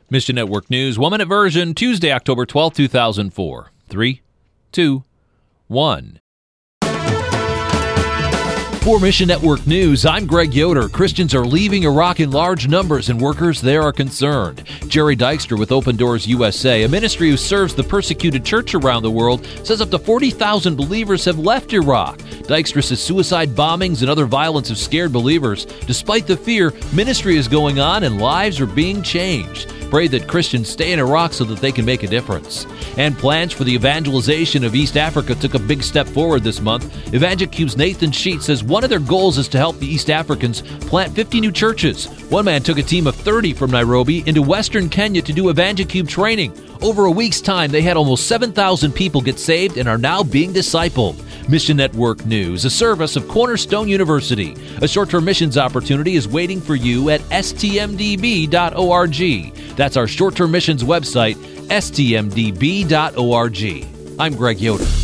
Mission Network News, 1-minute version, Tuesday, October 12, 2004. 3, 2, 1. For Mission Network News, I'm Greg Yoder. Christians are leaving Iraq in large numbers and workers there are concerned. Jerry Dykstra with Open Doors USA, a ministry who serves the persecuted church around the world, says up to 40,000 believers have left Iraq. Dykstra says suicide bombings and other violence have scared believers. Despite the fear, ministry is going on and lives are being changed. Pray that Christians stay in Iraq so that they can make a difference. And plans for the evangelization of East Africa took a big step forward this month. EvangeCube's Nathan Sheet says one of their goals is to help the East Africans plant 50 new churches. One man took a team of 30 from Nairobi into Western Kenya to do EvangeCube training. Over a week's time, they had almost 7,000 people get saved and are now being discipled. Mission Network News, a service of Cornerstone University. A short-term missions opportunity is waiting for you at stmdb.org. That's our short-term missions website, stmdb.org. I'm Greg Yoder.